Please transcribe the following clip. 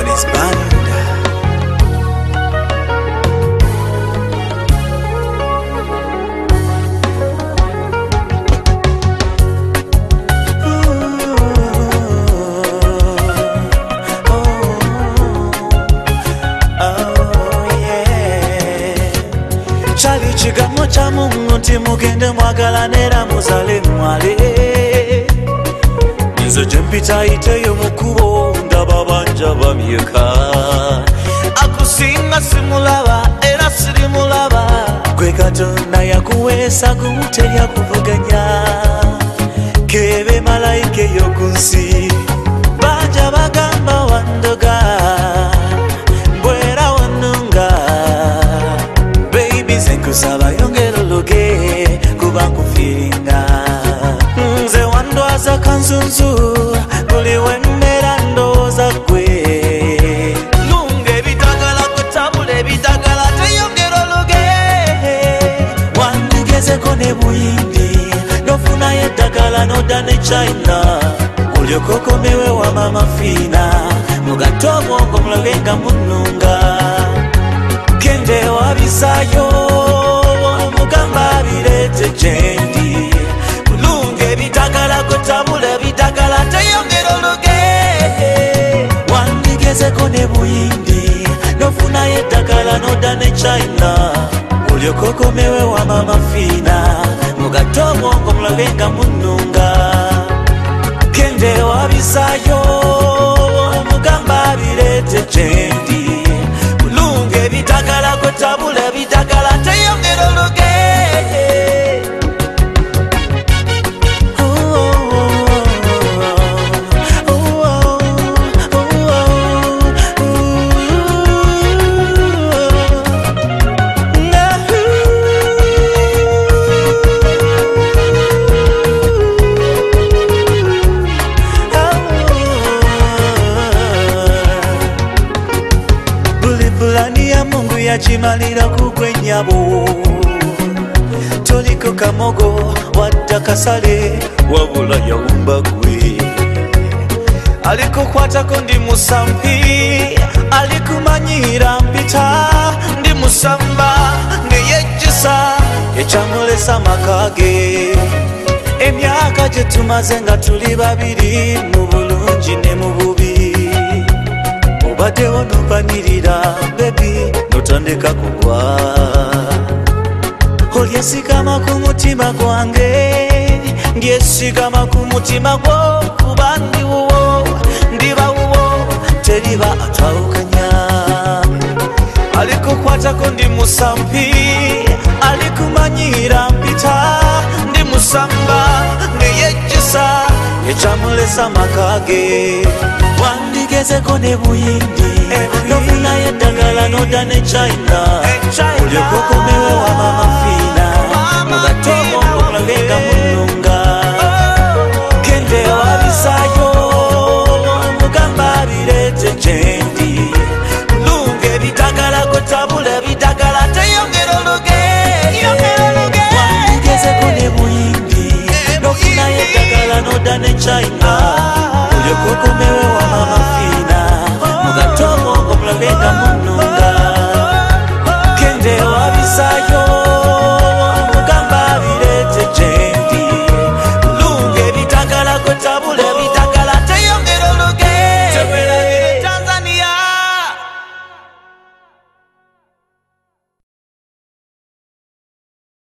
Dennis Band. Chali chigambo cha Mungu nti mugende mwagalanera muzale mwale. Nze gyempita iteyo mukubo ndaba banja bamyeka. Akusinga simulaba era sirimulaba. Gwe Katonda yakuweesa gumuterya kuvuganya. Kebe malayika ey'okunsi banja bagamba wandoga. Bwera wannunga kusaba yongero loge kuba kufiringa. Nze wandwaza kanzunzu buli wemmera ndowooza gwe. Lunga ebitagala kutabula ebitagala teyongero loge. Wandigezeko ne buyindi nofunayo eddagala nodda ne China. Olyoka okomewe wa mama Fiina mugatte obwongo mulabe nga munnunga. Gende wabisayo omugamba birete gyendi. Kulunga ebitagala kutabula ebitagala teyongera ologe. Wandigezeko ne buyindi nofunayo eddagala nodda ne China. Olyoka okomewe wa mama Fiina mugatte obwongo mulabe nga munnunga. Gende wabisayo omugamba birete gyendi. Ebitagala kutabula ebitagala teyongera ologe. Yachimalira kugwenyabo. Toliko kamogo wadda kasale wabula yawumba gwe. Alikukwatako ndi musampi alikumanyira mpita ndi musamba ngeyejjusa ekyamulesa makage. Emyaka gye tumaze nga tuli babiri mu bulungi ne mu bubi. Obaddewo nompanirira bebi notandika kugwa. Olyesigama ku mutima gwange ndyesigama ku mutima gwo. Kuba ndi wuwo ndiba wuwo teriba atawukanya. Alikukwatako ndi musampi alikumanyira mpita ndi musamba ngeyejjusa ekyamulesa makage. Wandigezeko ne buyindi nofunayo eddagala nodda ne China. Olyoka okomewe wa mama Fiina mugatte obwongo mulabe nga munnunga.